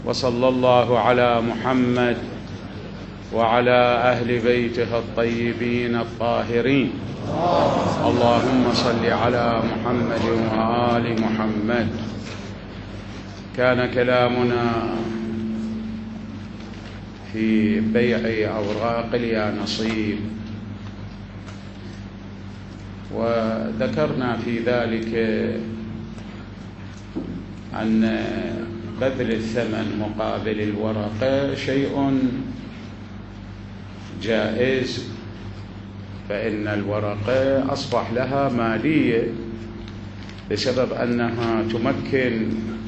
وصلى الله على محمد وعلى أهل بيته الطيبين الطاهرين. اللهم صل على محمد وآل محمد. كان كلامنا في بيع أوراق اليانصيب، وذكرنا في ذلك أن بذل الثمن مقابل الورقة شيء جائز، فإن الورقة أصبح لها مالية بسبب أنها تمكن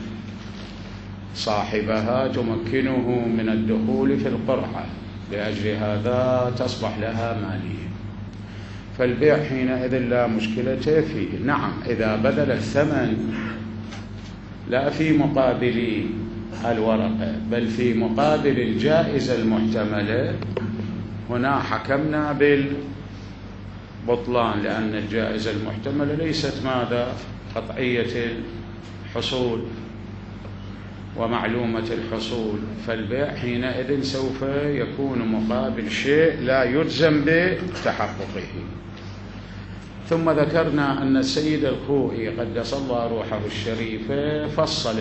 صاحبها، تمكنه من الدخول في القرعة، لأجل هذا تصبح لها مالية، فالبيع حينئذ لا مشكلة فيه. نعم، إذا بذل الثمن لا في مقابل الورقة بل في مقابل الجائزة المحتملة، هنا حكمنا بالبطلان، لأن الجائزة المحتملة ليست قطعية الحصول ومعلومة الحصول، فالبيع حينئذ سوف يكون مقابل شيء لا يجزم بتحققه. ثم ذكرنا أن السيد الخوئي قدس الله روحه الشريفة فصل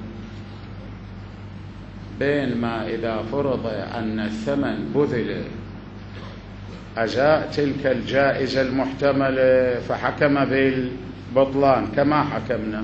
بين ما إذا فرض أن الثمن بذل أجاء تلك الجائزة المحتملة فحكم بالبطلان كما حكمنا،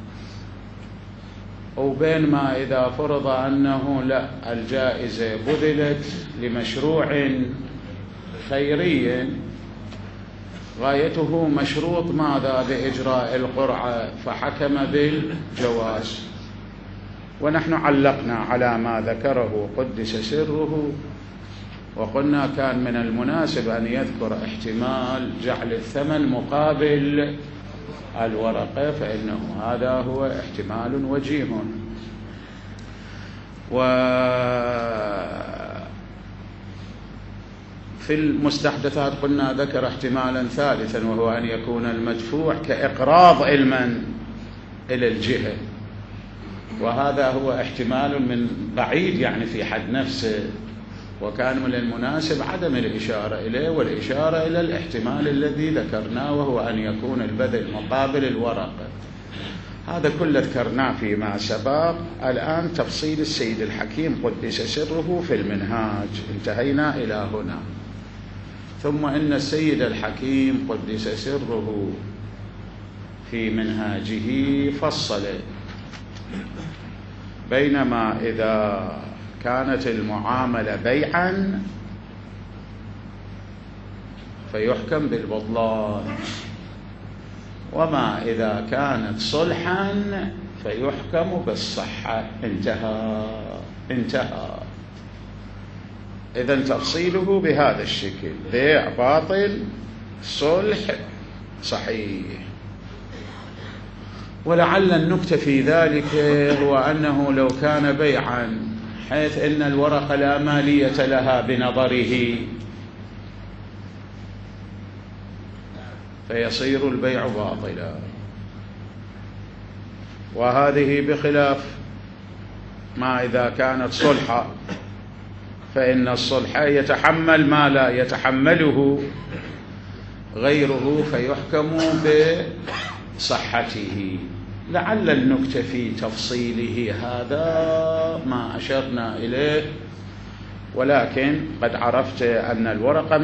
وبين ما إذا فرض أنه لا، الجائزة بذلت لمشروع خيري غايته مشروط بإجراء القرعة فحكم بالجواز. ونحن علقنا على ما ذكره قدس سره، وقلنا كان من المناسب أن يذكر احتمال جعل الثمن مقابل الورقة، فإنه هذا هو احتمال وجيه. في المستحدثات قلنا ذكر احتمالا ثالثا، وهو أن يكون المدفوع كإقراض المن إلى الجهة، وهذا هو احتمال من بعيد يعني في حد نفسه، وكان من المناسب عدم الإشارة إليه والإشارة إلى الاحتمال الذي ذكرناه، وهو أن يكون البذل مقابل الورقة. هذا كله ذكرناه فيما سبق. الآن تفصيل السيد الحكيم قدس سره في المنهاج، انتهينا إلى هنا. ثم إن السيد الحكيم قدس سره في منهاجه فصل بينما إذا كانت المعاملة بيعا فيحكم بالبطلان، وما إذا كانت صلحا فيحكم بالصحة. انتهى. إذن تفصيله بهذا الشكل: بيع باطل، صلح صحيح. ولعل النكتة في ذلك هو أنه لو كان بيعا حيث إن الورقة لا مالية لها بنظره فيصير البيع باطلا، وهذه بخلاف ما إذا كانت صلحة، فإن الصلح يتحمل ما لا يتحمله غيره فيحكم بصحته. لعل النكتة في تفصيله هذا ما أشرنا إليه، ولكن قد عرفت أن الورقة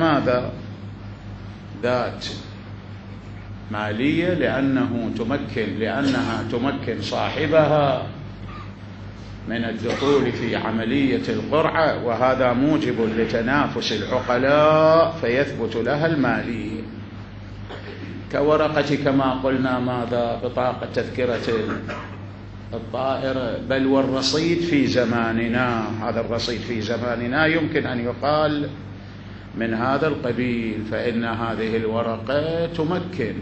ذات مالية، لأنها تمكن صاحبها من الدخول في عملية القرعة، وهذا موجب لتنافس العقلاء فيثبت لها المالية، كورقة كما قلنا بطاقة تذكرة الطائرة، بل والرصيد في زماننا. هذا الرصيد في زماننا يمكن أن يقال من هذا القبيل، فإن هذه الورقة تمكن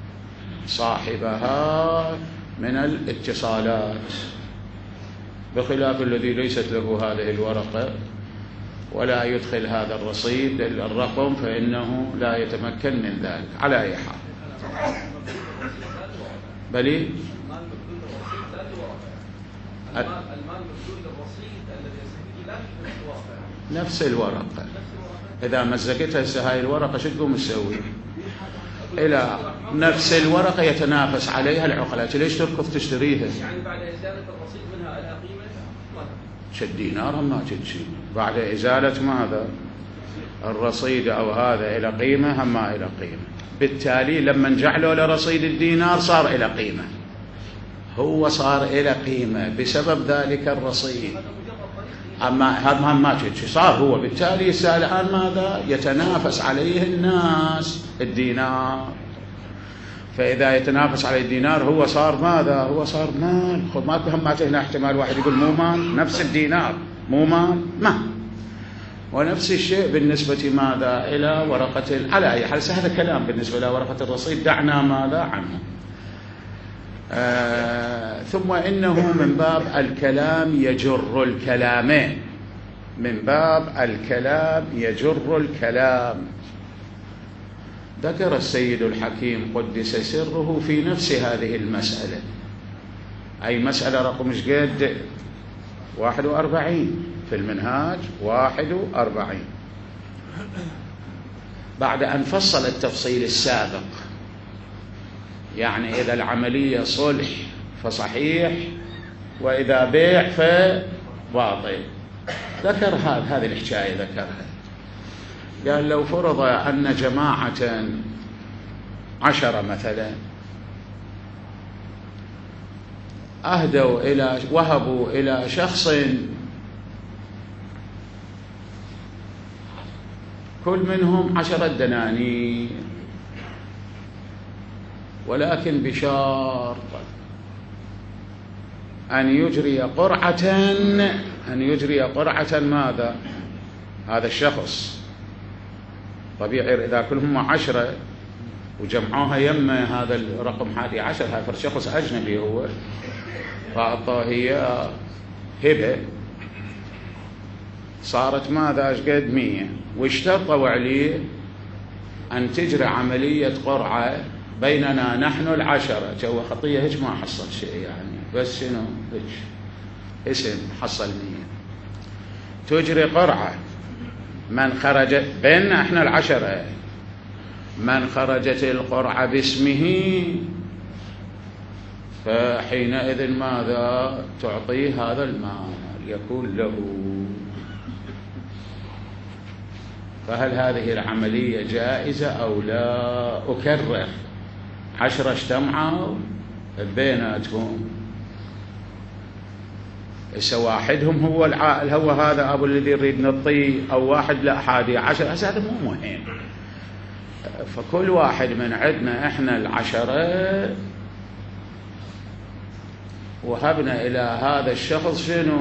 صاحبها من الاتصالات، بخلاف الذي ليست له هذه الورقة ولا يدخل هذا الرصيد الرقم فإنه لا يتمكن من ذلك. على أي حال، بل المال موجود الرصيد الذي يستفيد له نفس الورقة. إذا مزقتها هسه هاي الورقة شو تقوم تسوي؟ إلى نفس الورقة يتنافس عليها العقلاء، ليش تركض تشتريها؟ يعني بعد إزالة الرصيد منها إلى قيمة شد دينار ما تجي بعد إزالة ماذا؟ الرصيد أو هذا إلى قيمة هم ما إلى قيمة. بالتالي لما جعلوا لرصيد الدينار صار إلى قيمة، هو صار إلى قيمة بسبب ذلك الرصيد. أما هذا ما تجي صار هو، بالتالي الآن ماذا؟ يتنافس عليه الناس الدينار. فإذا يتنافس عليه الدينار هو صار ماذا؟ هو صار مال. خذ ماكو هم هنا احتمال واحد يقول مو مال، نفس الدينار مو مال ما. ونفس الشيء بالنسبة ماذا؟ إلى ورقة على أي حال هذا كلام بالنسبة إلى ورقة الرصيد دعنا ماذا عنه. ثم إنه من باب الكلام يجر الكلامين، من باب الكلام يجر الكلام. ذكر السيد الحكيم قدس سره في نفس هذه المسألة، أي مسألة رقم قد 41 في المنهاج 41، بعد أن فصل التفصيل السابق، يعني إذا العملية صلح فصحيح، وإذا بيع فباطل. ذكر هذه الحكاية ذكرها، قال لو فرض أن جماعة 10 مثلا وهبوا إلى شخص كل منهم 10 دنانير، ولكن بشرط أن يجري قرعة ماذا؟ هذا الشخص طبيعي إذا كلهم 10 وجمعوها يمه هذا الرقم 11 هذا شخص أجنبي هو، فأعطاه هي هبة صارت ماذا؟ قد 100، واشترطوا عليه أن تجري عملية قرعة بيننا نحن 10. جو خطية هيك ما حصل شيء يعني، بس شنو هيك اسم حصل 100. تجري قرعة من خرجت بيننا احنا 10، من خرجت القرعة باسمه فحينئذ ماذا؟ تعطيه هذا المال يكون له. فهل هذه العملية جائزة أو لا؟ أكرر 10 اجتمعوا بيناتهم، واحدهم هو العائل هو هذا أبو الذي يريد نعطيه، أو واحد لا 11، هذا مو مهم. فكل واحد من عندنا احنا 10 وهبنا إلى هذا الشخص شنو؟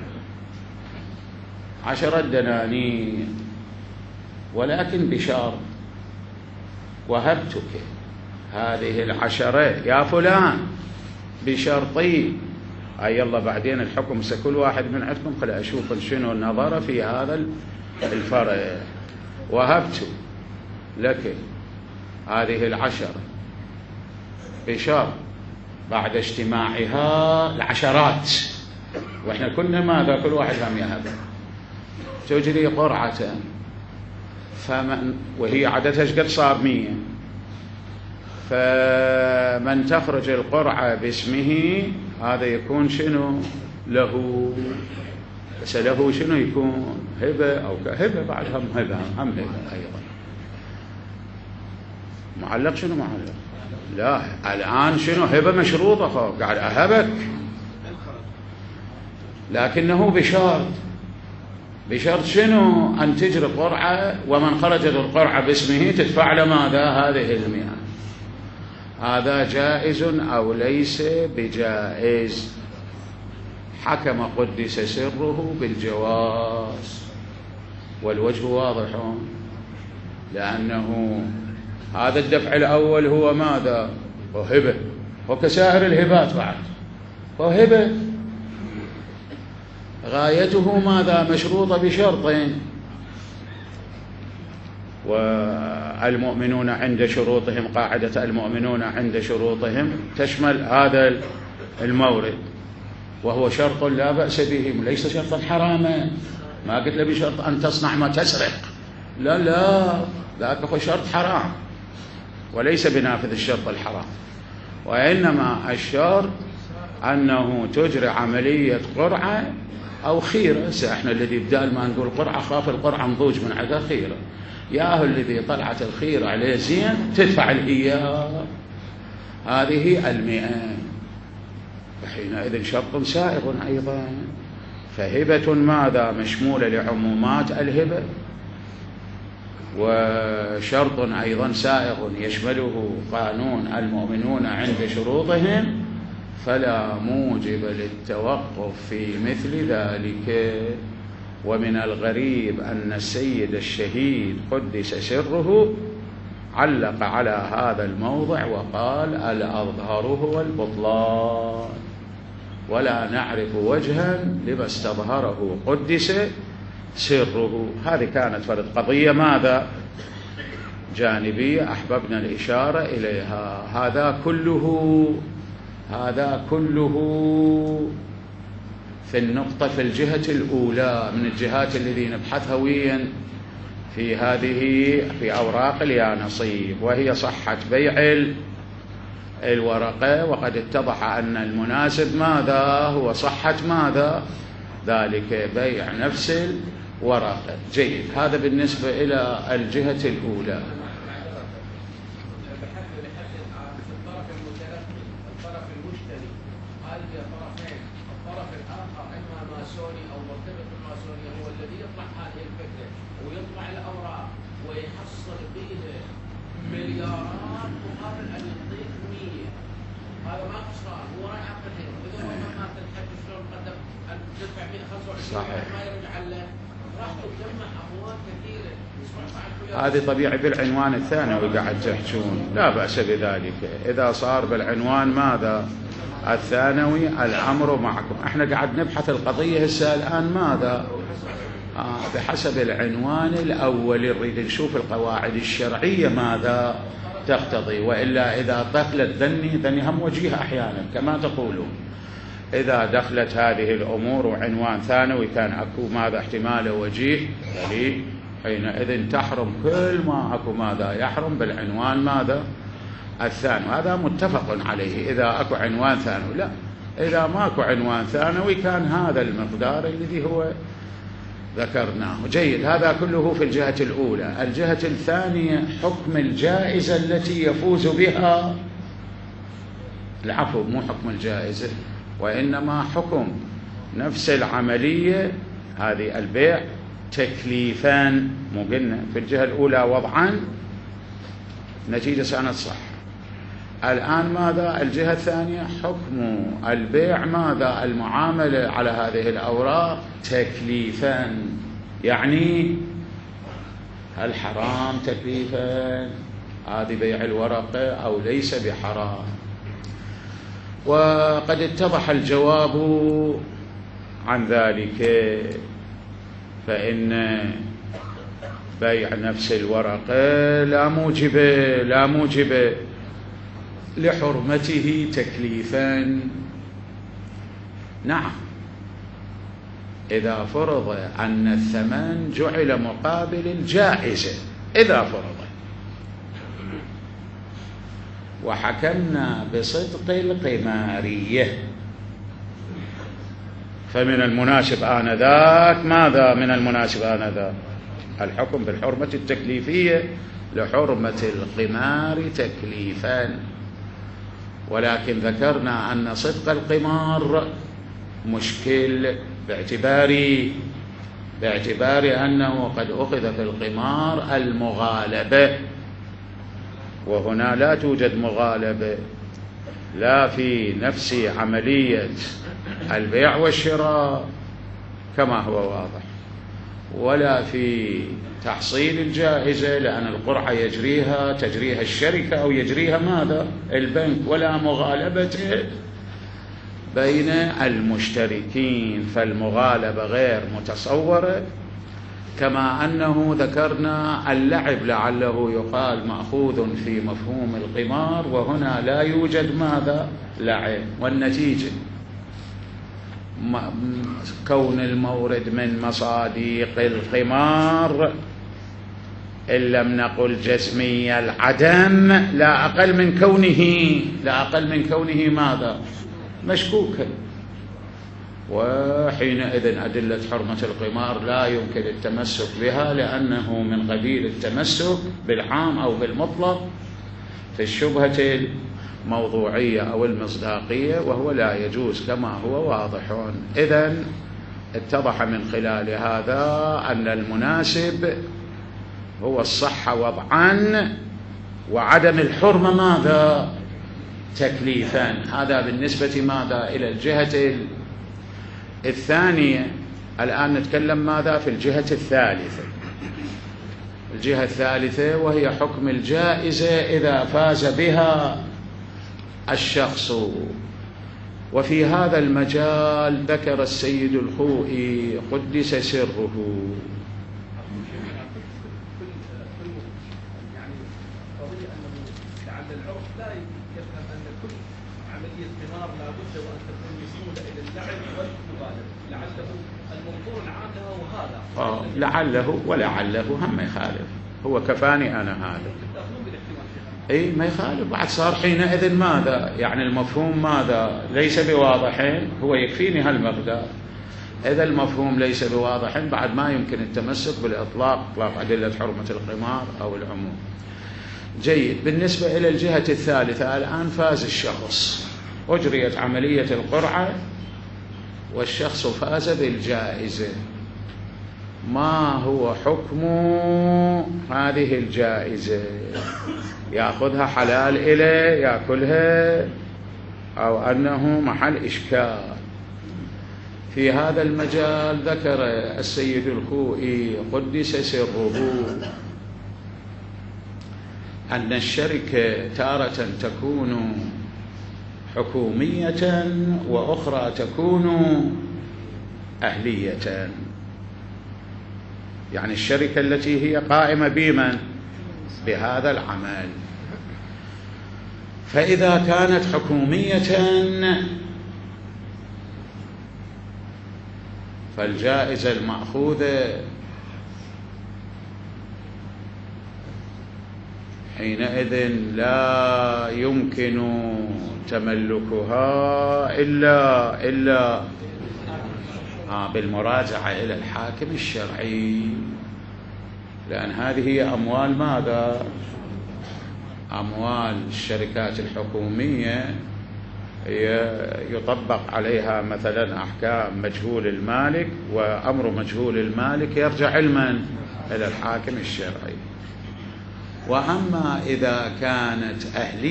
10 دنانير، ولكن بشرط وهبتك هذه 10 يا فلان بشرطين. أي يلا بعدين الحكم كل واحد من عندكم خل أشوف شنو النظر في هذا الفرق. وهبت لك هذه 10 بشرط بعد اجتماعها العشرات، وإحنا كنا ماذا؟ كل واحد هم يهب. تجري قرعة وهي عددها قد صار 100، فمن تخرج القرعة باسمه هذا يكون شنو له؟ بس له شنو يكون؟ هبة أو كهبة بعد هم هبة أيضا. معلق شنو معلق؟ لا الآن شنو؟ هبة مشروطة، قاعد أهبك، لكنه بشرط شنو؟ أن تجري قرعة، ومن خرجت القرعة باسمه تدفع له ماذا؟ هذه 100. هذا جائز أو ليس بجائز؟ حكم قدس سره بالجواز، والوجه واضح، لأنه هذا الدفع الأول هو ماذا؟ هو هبة، وكسائر الهبات بعد هو هبة، غايته ماذا؟ مشروطة بشرطين، والمؤمنون عند شروطهم، قاعدة المؤمنون عند شروطهم تشمل هذا المورد. وهو شرط لا بأس به، ليس شرطا حراما. ما قلت له بشرط أن تصنع ما تسرق، لا لا، ذاك هو شرط حرام وليس بنافذ الشرط الحرام. وإنما الشرط أنه تجري عملية قرعة أو خيرة. احنا الذي بدال ما نقول قرعة خاف القرعة نضوج من عدا خيرة، ياهو الذي طلعت الخيرة عليه زين تدفع الإياه، هذه 100، وحينئذ شرط سائغ أيضا. فهبة ماذا؟ مشمولة لعمومات الهبة، وشرط أيضا سائغ يشمله قانون المؤمنون عند شروطهم، فلا موجب للتوقف في مثل ذلك. ومن الغريب أن السيد الشهيد قدس سره علق على هذا الموضع وقال: الأظهر هو البطلان، ولا نعرف وجها لما استظهره قدس سره. هذه كانت فرد قضية ماذا؟ جانبية أحببنا الإشارة إليها. هذا كله في النقطة في الجهة الأولى من الجهات التي نبحث هويا في هذه في أوراق اليانصيب، وهي صحة بيع الورقة. وقد اتضح أن المناسب ماذا؟ هو صحة ماذا؟ ذلك بيع نفس الورقة. جيد، هذا بالنسبة إلى الجهة الأولى. هذه طبيعي بالعنوان الثانوي قاعد تحجون، لا بأس بذلك. إذا صار بالعنوان ماذا؟ الثانوي الأمر معكم. احنا قاعد نبحث القضية هسه الآن ماذا؟ بحسب العنوان الأول نريد نشوف القواعد الشرعية ماذا تقتضي، وإلا إذا دخلت ذني هم وجيه أحيانا كما تقولون. إذا دخلت هذه الأمور وعنوان ثانوي كان أكو ماذا احتمال وجيه دليل، حينئذ تحرم كل ما أكو ماذا يحرم بالعنوان ماذا الثانوي. هذا متفق عليه إذا أكو عنوان ثانوي. لا، إذا ما أكو عنوان ثانوي كان هذا المقدار الذي هو ذكرناه. جيد، هذا كله في الجهة الأولى. الجهة الثانية حكم الجائزة التي يفوز بها، العفو مو حكم الجائزة وإنما حكم نفس العملية هذه البيع تكليفان. مو قلنا في الجهة الأولى وضعا نتيجة سنة صح. الآن ماذا؟ الجهة الثانية حكم البيع ماذا؟ المعاملة على هذه الأوراق تكليفان، يعني هل حرام تكليفان هذه بيع الورقة أو ليس بحرام؟ وقد اتضح الجواب عن ذلك، فإن بيع نفس الورقة لا موجب لحرمته تكليفان. نعم، إذا فرض أن الثمن جعل مقابل الجائزة، إذا فرض وحكمنا بصدق القمارية، فمن المناسب آنذاك ماذا؟ من المناسب آنذاك الحكم بالحرمة التكليفية لحرمة القمار تكليفان. ولكن ذكرنا أن صدق القمار مشكل باعتبار أنه قد أخذ في القمار المغالبة، وهنا لا توجد مغالبة لا في نفس عملية البيع والشراء كما هو واضح، ولا في تحصيل الجائزة، لأن القرعة تجريها الشركة أو يجريها ماذا؟ البنك، ولا مغالبة بين المشتركين، فالمغالبة غير متصورة. كما أنه ذكرنا اللعب لعله يقال مأخوذ في مفهوم القمار، وهنا لا يوجد ماذا؟ لعب. والنتيجة كون المورد من مصاديق القمار إن لم نقل جزمية العدم لا أقل من كونه ماذا؟ مشكوكا. وحينئذ أدلة حرمة القمار لا يمكن التمسك بها، لأنه من قبيل التمسك بالعام أو بالمطلق في الشبهة الموضوعية أو المصداقية، وهو لا يجوز كما هو واضح. إذن اتضح من خلال هذا أن المناسب هو الصحة وضعا وعدم الحرمة ماذا؟ تكليفا. هذا بالنسبة ماذا؟ إلى الجهة الثانية. الآن نتكلم ماذا؟ في الجهة الثالثة وهي حكم الجائزة إذا فاز بها الشخص. وفي هذا المجال ذكر السيد الخوئي قدس سره لعله ولعله هم ما يخالف، هو كفاني أنا هذا أي ما يخالف. بعد صار حينئذ ماذا؟ يعني المفهوم ماذا؟ ليس بواضح، هو يكفيني هالمقدار. إذا المفهوم ليس بواضح بعد ما يمكن التمسك بالإطلاق، إطلاق أدلة حرمة القمار أو العموم. جيد. بالنسبة إلى الجهة الثالثة، الآن فاز الشخص، أجريت عملية القرعة والشخص فاز بالجائزة، ما هو حكم هذه الجائزة؟ يأخذها حلال إليه يأكلها أو أنه محل إشكال؟ في هذا المجال ذكر السيد الخوئي قدس سره أن الشركة تارة تكون حكومية وأخرى تكون أهلية. يعني الشركة التي هي قائمة بمن؟ بهذا العمل. فإذا كانت حكومية فالجائزة المأخوذة حينئذ لا يمكن تملكها إلا بالمراجعة إلى الحاكم الشرعي، لأن هذه هي أموال ماذا؟ أموال الشركات الحكومية يطبق عليها مثلا أحكام مجهول المالك، وأمر مجهول المالك يرجع علما إلى الحاكم الشرعي. وأما إذا كانت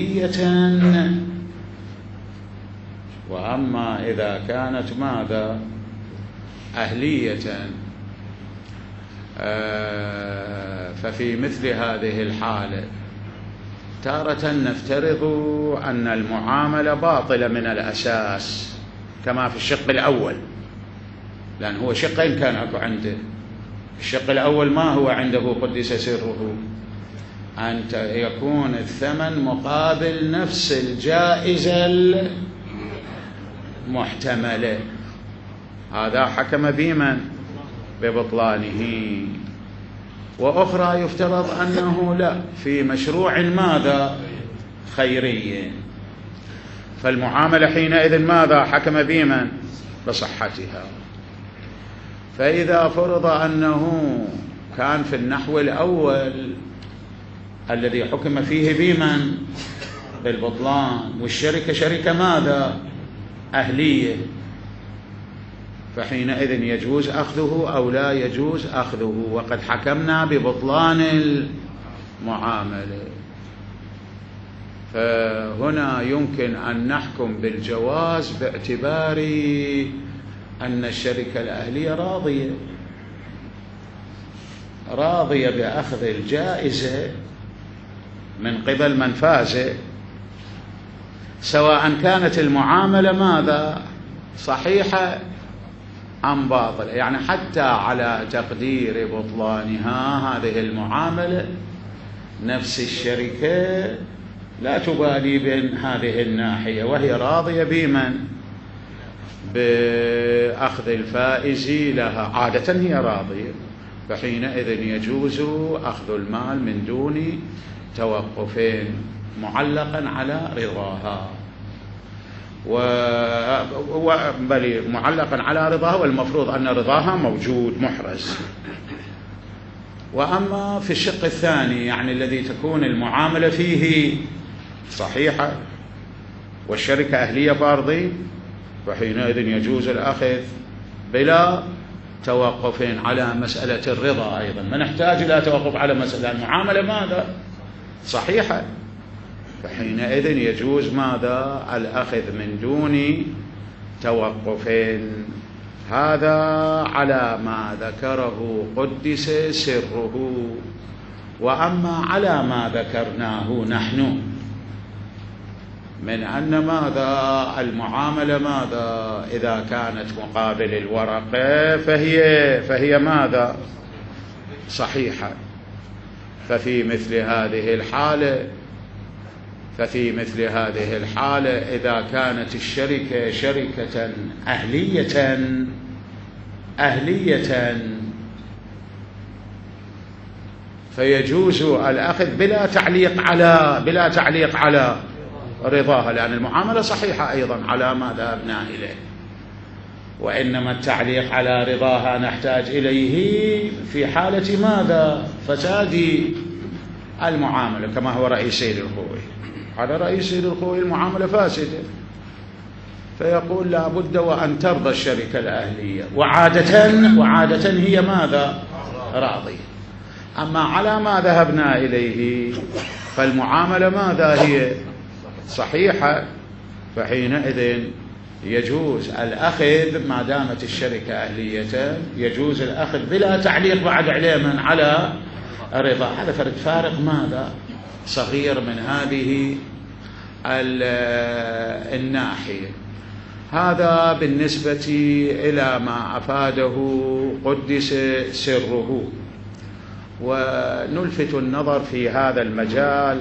ماذا؟ أهلية، ففي مثل هذه الحالة تارة نفترض أن المعاملة باطلة من الأساس كما في الشق الأول، لأن هو شقين كان أكو عنده. الشق الأول ما هو عنده قدس سره؟ أن يكون الثمن مقابل نفس الجائزة المحتملة، هذا حكم بمن؟ ببطلانه. وأخرى يفترض أنه لا، في مشروع ماذا؟ خيري، فالمعاملة حينئذ ماذا؟ حكم بمن؟ بصحتها. فإذا فرض أنه كان في النحو الأول الذي حكم فيه بمن؟ بالبطلان، والشركة شركة ماذا؟ أهلية، فحينئذ يجوز أخذه أو لا يجوز أخذه، وقد حكمنا ببطلان المعاملة. فهنا يمكن أن نحكم بالجواز باعتبار أن الشركة الأهلية راضية بأخذ الجائزة من قبل من فاز، سواء كانت المعاملة ماذا؟ صحيحة أم باطلة. يعني حتى على تقدير بطلانها هذه المعاملة نفس الشركة لا تبالي بين هذه الناحية، وهي راضية بمن؟ بأخذ الفائز لها، عادة هي راضية، فحينئذ يجوز أخذ المال من دون توقف معلقا على رضاها، بل معلقا على رضاها، والمفروض أن رضاها موجود محرز. وأما في الشق الثاني يعني الذي تكون المعاملة فيه صحيحة والشركة أهلية فارضين، فحينئذ يجوز الأخذ بلا توقف على مسألة الرضا. أيضا ما نحتاج إلى توقف على مسألة المعاملة ماذا صحيحة، فحينئذ يجوز ماذا الأخذ من دون توقف. هذا على ما ذكره قدس سره. وأما على ما ذكرناه نحن من أن ماذا المعاملة ماذا إذا كانت مقابل الورقة فهي ماذا صحيحة، ففي مثل هذه الحالة إذا كانت الشركة شركة أهلية فيجوز الأخذ بلا تعليق على رضاها، لأن المعاملة صحيحة أيضا على ما ذهبنا إليه، وإنما التعليق على رضاها نحتاج إليه في حالة ماذا فساد المعاملة، كما هو رئيس سيد الخوي. على رئيس سيد الخوي المعاملة فاسدة، فيقول لا بد وأن ترضى الشركة الأهلية، وعادة هي ماذا راضية. أما على ما ذهبنا إليه فالمعاملة ماذا هي صحيحة، فحينئذ يجوز الأخذ ما دامت الشركة أهلية، يجوز الأخذ بلا تعليق بعد علما على الرضا. هذا فارق ماذا صغير من هذه الناحية. هذا بالنسبة إلى ما أفاده قدس سره. ونلفت النظر في هذا المجال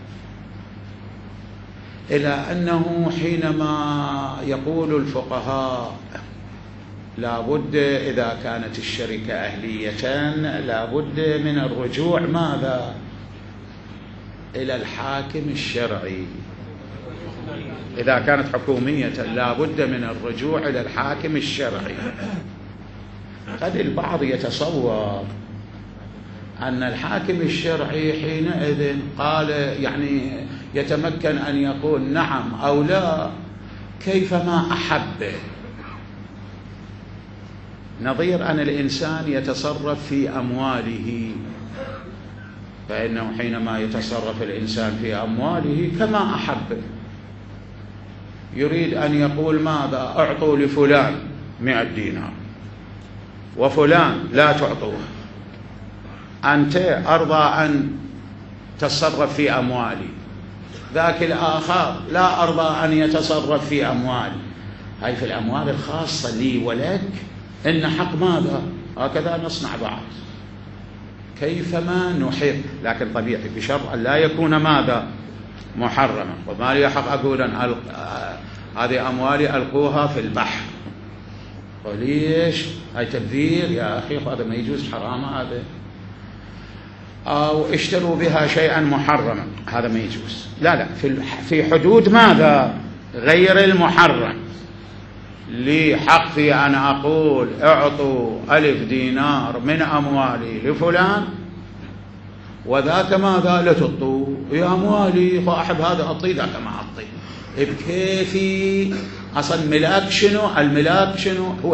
إلى أنه حينما يقول الفقهاء لا بد إذا كانت الشركة أهلية لا بد من الرجوع ماذا إلى الحاكم الشرعي، إذا كانت حكومية لا بد من الرجوع إلى الحاكم الشرعي. قد البعض يتصور أن الحاكم الشرعي حينئذ قال يعني يتمكن أن يقول نعم أو لا كيفما أحب، نظير أن الإنسان يتصرف في أمواله، فإنه حينما يتصرف الإنسان في أمواله كما أحب، يريد أن يقول ماذا أعطوا لفلان 100 دينار وفلان لا تعطوه، أنت أرضى أن تتصرف في أموالي، ذاك الآخر لا أرضى أن يتصرف في أموالي. هاي في الأموال الخاصة لي ولك إن حق ماذا هكذا نصنع بعض كيفما نحب، لكن طبيعي بشرط أن لا يكون ماذا محرما. وما لي حق أقول أن هذه أموالي ألقوها في البحر، وليش هاي تبذير يا أخي، هذا ما يجوز، حرام هذا. أو اشتروا بها شيئا محرما، هذا ما يجوز. لا في حدود ماذا غير المحرم. لي حق في أن أقول اعطوا 1000 دينار من أموالي لفلان، وذاك ماذا لا تعطوا يا أموالي، صاحب هذا أعطي ذاك ما أعطي، بكيفي. أصلا ملاك شنو؟ الملاك شنو؟ هو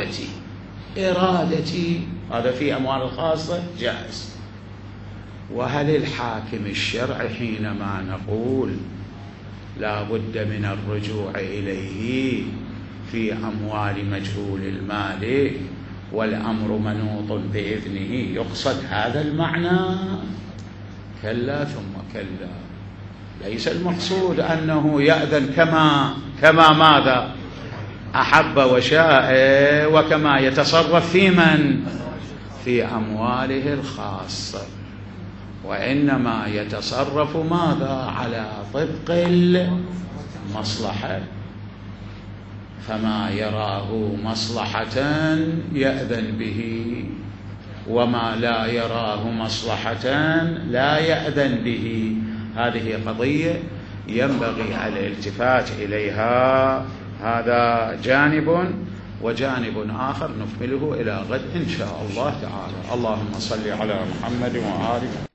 إرادتي. هذا في أموال الخاصة جائز. وهل الحاكم الشرعي حينما نقول لا بد من الرجوع إليه في أموال مجهول المالك والأمر منوط بإذنه يقصد هذا المعنى؟ كلا ثم كلا. ليس المقصود أنه يأذن كما ماذا أحب وشاء وكما يتصرف في من في أمواله الخاصة، وإنما يتصرف ماذا على طبق المصلحة. فما يراه مصلحة يأذن به، وما لا يراه مصلحة لا يأذن به. هذه قضية ينبغي الالتفات إليها. هذا جانب، وجانب آخر نكمله إلى غد إن شاء الله تعالى. اللهم صل على محمد وآله.